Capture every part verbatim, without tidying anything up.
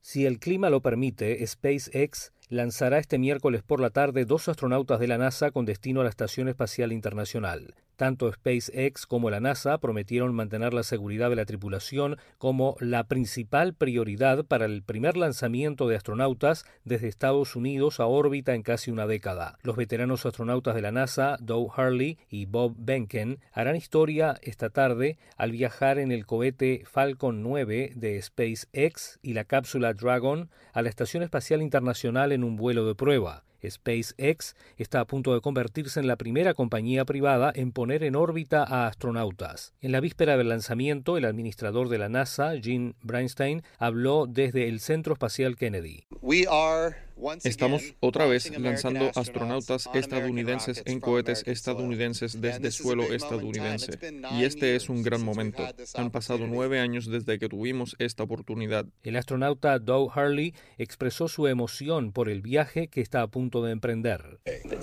Si el clima lo permite, SpaceX lanzará este miércoles por la tarde dos astronautas de la NASA con destino a la Estación Espacial Internacional. Tanto SpaceX como la NASA prometieron mantener la seguridad de la tripulación como la principal prioridad para el primer lanzamiento de astronautas desde Estados Unidos a órbita en casi una década. Los veteranos astronautas de la NASA, Doug Hurley y Bob Behnken, harán historia esta tarde al viajar en el cohete Falcon nueve de SpaceX y la cápsula Dragon a la Estación Espacial Internacional en un vuelo de prueba. SpaceX está a punto de convertirse en la primera compañía privada en poner en órbita a astronautas. En la víspera del lanzamiento, el administrador de la NASA, Gene Bernstein, habló desde el Centro Espacial Kennedy. Estamos otra vez lanzando astronautas estadounidenses en cohetes estadounidenses desde suelo estadounidense. Y este es un gran momento. Han pasado nueve años desde que tuvimos esta oportunidad. El astronauta Doug Hurley expresó su emoción por el viaje que está a punto de emprender.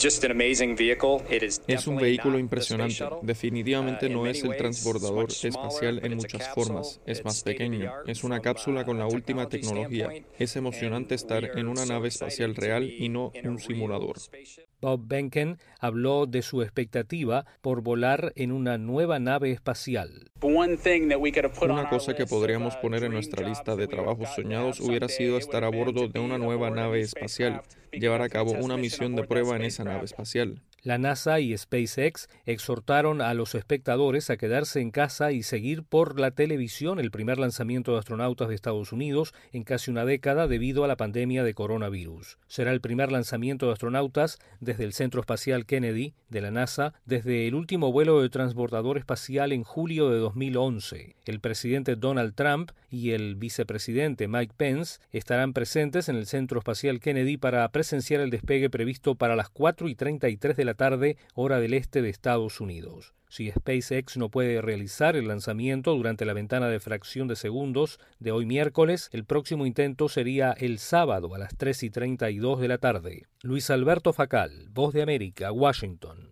Es un vehículo impresionante. Definitivamente no es el transbordador espacial en muchas formas. Es más pequeño. Es una cápsula con la última tecnología. Es emocionante estar en una nave espacial real y no un simulador. Bob Behnken habló de su expectativa por volar en una nueva nave espacial. Una cosa que podríamos poner en nuestra lista de trabajos soñados hubiera sido estar a bordo de una nueva nave espacial, llevar a cabo una misión de prueba en esa nave espacial. La NASA y SpaceX exhortaron a los espectadores a quedarse en casa y seguir por la televisión el primer lanzamiento de astronautas de Estados Unidos en casi una década debido a la pandemia de coronavirus. Será el primer lanzamiento de astronautas desde el Centro Espacial Kennedy de la NASA desde el último vuelo de transbordador espacial en julio de dos mil once. El presidente Donald Trump y el vicepresidente Mike Pence estarán presentes en el Centro Espacial Kennedy para presenciar el despegue previsto para las cuatro y treinta y tres de la tarde, hora del este de Estados Unidos. Si SpaceX no puede realizar el lanzamiento durante la ventana de fracción de segundos de hoy miércoles, el próximo intento sería el sábado a las tres y treinta y dos de la tarde. Luis Alberto Facal, Voz de América, Washington.